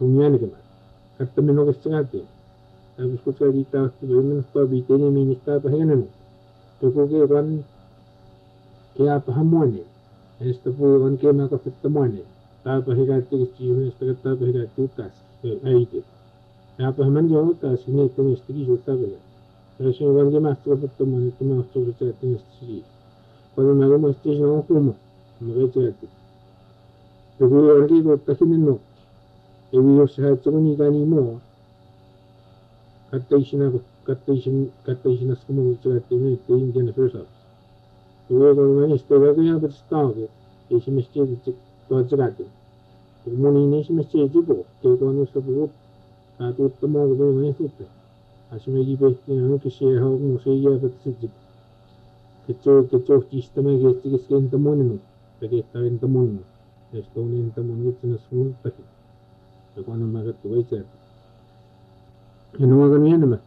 Sumianigama. Kataminogasangati. Tapos ko sa dita, sabihin pa bitin yung minista pa hinan. Pero kaya kan kaya pahamuan eh. Esta po kan kaya makapitamuan eh. Tapos higati kasi yung esta tapos higati utas. Ay ito. Tapos man yung utas, hindi ito yung esta kiso tapos. Pero siya kan kaya makapitamuan ito makapitamuan sa ating esta siya. Kung may mga station ang kuma, makapitamuan. Pero kaya kan kaya utas hinan. Ewi sa tsuni kani mo kattaishina skumutsugatte ne tein gena firsa ewi ko ngani stoga kaya betstag ishimiste tsugatte muni ne ishimiste jibo ke ko no sabu ka to tamo go ne sutte ashmegi besti no kishi ha mo seiya betsit kecho sistema ge sken tamon no ke tain tamon estonin tamon gutna smun pati ko no magat tuwaita ano nga ganyan naman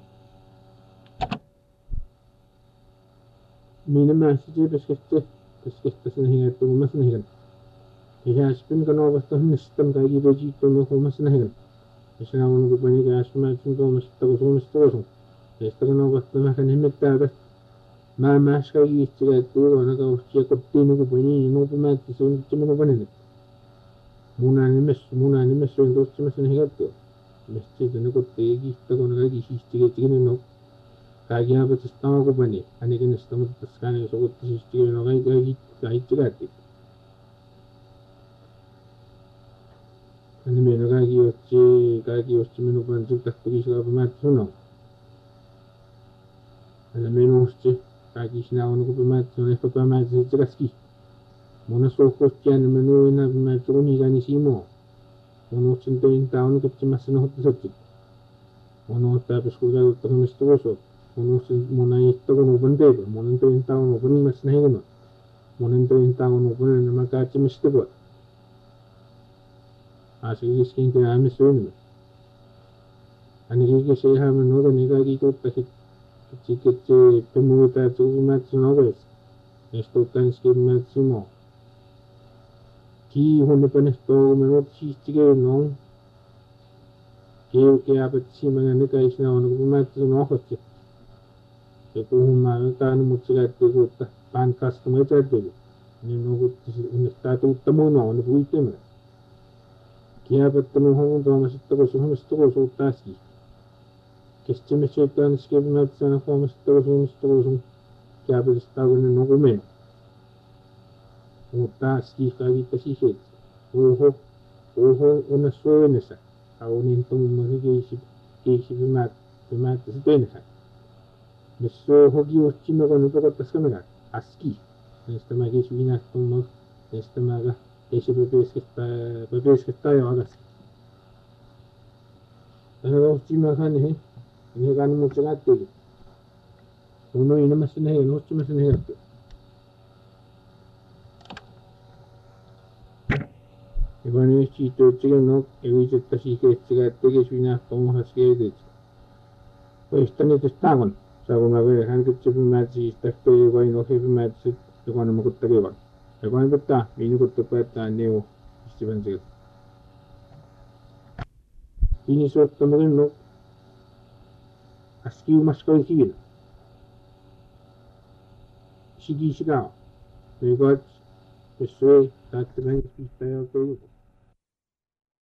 minama si peskeste sa nahingat ko mas nahigan kaya aspin ka na basta system ka gibeji to mo ko mas nahigan kasi na ko pa ni kaya asma tun ko mas tago esta ka na basta makan himit ta mas ka gi istiga to na ka usiya ko tino ko pa ni no pa mat so tino ko pa ni muna ni mes so ndo mas nahigan to mesche dana ko tegi ista ko na gi istiga tigin no kaya ba tstama ko bani ani kan stama tskane so ko istiga no kai tigati ani me no kagi ochi me no ban tuk tak pagi suka pemat suno ani me no ochi kagi sina ono ko pemat suno esto pemat tskaski mona so ko tian me no na pemat ni gani simo ono cinta tahun kecil masih noh tersebut ono tapi sekolah terus terus ono mona itu ono bende mona itu tahun ono masih nahi ono mona itu tahun ono nama kaci mesti buat asal skin ke ame suno ani ke saya menurut nega gitu tak kecil pemuda tu masih noves esto tan skin masih ki hono panesto menurut si tige no ke apat si mangane ka isna ono kumat no hoche ke ko ma ta no mutsigat ko ta pan customer tade ni no ko un statu tamo no no buite me ke apat no ho do ma sitta ko so taski ke stimme chetan ske mat sana ko ma sitta ko ke apat sta no ko me taski kagi tasishet oho una suenesa aunin tum magi kisi bimat senesa meso hogi uchi me con un taskamega aski esta magi suina tum esta maga ese bebes que está yo hagas ana uchi me kan he kan mo chagate uno ina masne he no uchi masne he 이번에 시도 찍어놓 에위졌다 시계치가 되게 주나 동하시게 되지. 일단은 됐다곤. 자고나게 한국집을 맞지 딱또 이거에 놓히면 맞지 이거는 먹을 때가 봐. 이거는 됐다. 미누것도 뺐다 네오 집은 지금. 이니 수업도 먹을 놓 아스키우 마스코이 기빈. 시기시가 이거 besökt att den inte spelar